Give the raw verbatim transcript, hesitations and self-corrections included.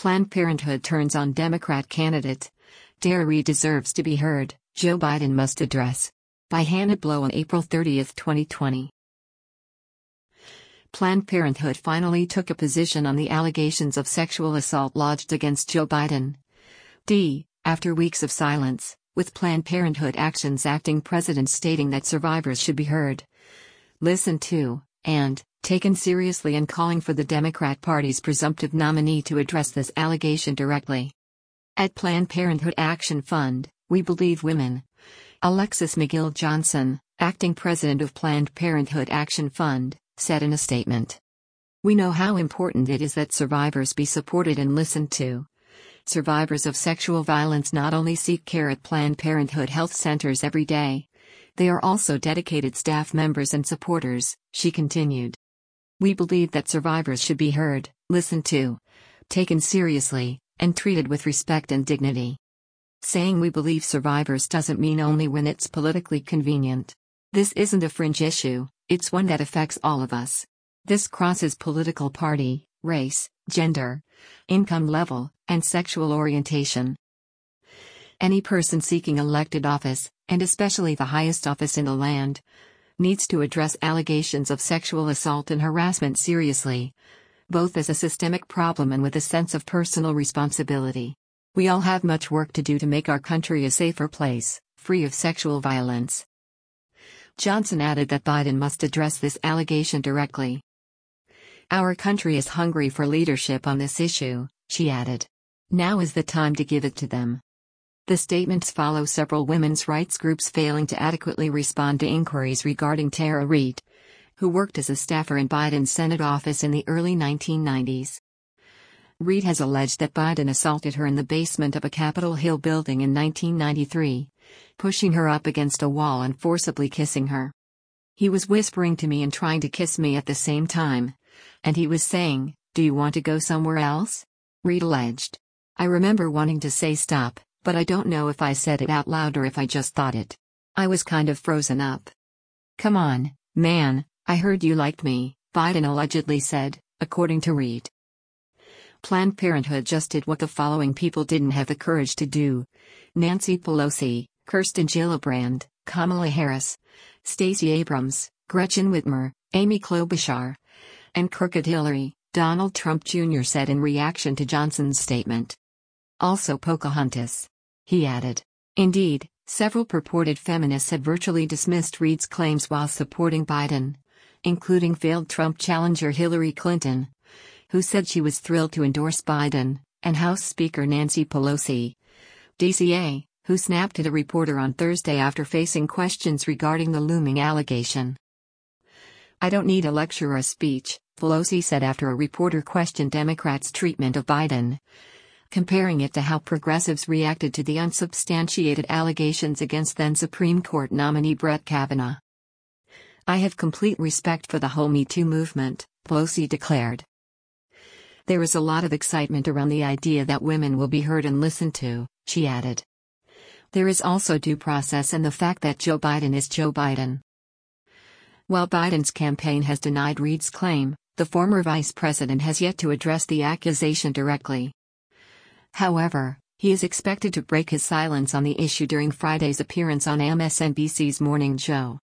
Planned Parenthood turns on Democrat candidate. Tara Reade deserves to be heard, Joe Biden must address. By Hannah Blow on April thirtieth, twenty twenty. Planned Parenthood finally took a position on the allegations of sexual assault lodged against Joe Biden. D. After weeks of silence, with Planned Parenthood Action's acting president stating that survivors should be heard, listened to, and taken seriously, and calling for the Democrat Party's presumptive nominee to address this allegation directly. At Planned Parenthood Action Fund, we believe women. Alexis McGill Johnson, acting president of Planned Parenthood Action Fund, said in a statement. We know how important it is that survivors be supported and listened to. Survivors of sexual violence not only seek care at Planned Parenthood health centers every day, they are also dedicated staff members and supporters, she continued. We believe that survivors should be heard, listened to, taken seriously, and treated with respect and dignity. Saying we believe survivors doesn't mean only when it's politically convenient. This isn't a fringe issue, it's one that affects all of us. This crosses political party, race, gender, income level, and sexual orientation. Any person seeking elected office, and especially the highest office in the land, needs to address allegations of sexual assault and harassment seriously, both as a systemic problem and with a sense of personal responsibility. We all have much work to do to make our country a safer place, free of sexual violence. Johnson added that Biden must address this allegation directly. Our country is hungry for leadership on this issue, she added. Now is the time to give it to them. The statements follow several women's rights groups failing to adequately respond to inquiries regarding Tara Reade, who worked as a staffer in Biden's Senate office in the early nineteen nineties. Reade has alleged that Biden assaulted her in the basement of a Capitol Hill building in nineteen ninety-three, pushing her up against a wall and forcibly kissing her. He was whispering to me and trying to kiss me at the same time, and he was saying, "Do you want to go somewhere else?" Reade alleged. I remember wanting to say stop, but I don't know if I said it out loud or if I just thought it. I was kind of frozen up. Come on, man, I heard you liked me, Biden allegedly said, according to Reade. Planned Parenthood just did what the following people didn't have the courage to do: Nancy Pelosi, Kirsten Gillibrand, Kamala Harris, Stacey Abrams, Gretchen Whitmer, Amy Klobuchar, and Crooked Hillary, Donald Trump Junior said in reaction to Johnson's statement. Also Pocahontas. He added. Indeed, several purported feminists had virtually dismissed Reade's claims while supporting Biden, including failed Trump challenger Hillary Clinton, who said she was thrilled to endorse Biden, and House Speaker Nancy Pelosi, D C A, who snapped at a reporter on Thursday after facing questions regarding the looming allegation. I don't need a lecture or a speech, Pelosi said after a reporter questioned Democrats' treatment of Biden, comparing it to how progressives reacted to the unsubstantiated allegations against then-Supreme Court nominee Brett Kavanaugh. I have complete respect for the whole Me Too movement, Pelosi declared. There is a lot of excitement around the idea that women will be heard and listened to, she added. There is also due process and the fact that Joe Biden is Joe Biden. While Biden's campaign has denied Reade's claim, the former vice president has yet to address the accusation directly. However, he is expected to break his silence on the issue during Friday's appearance on M S N B C's Morning Joe.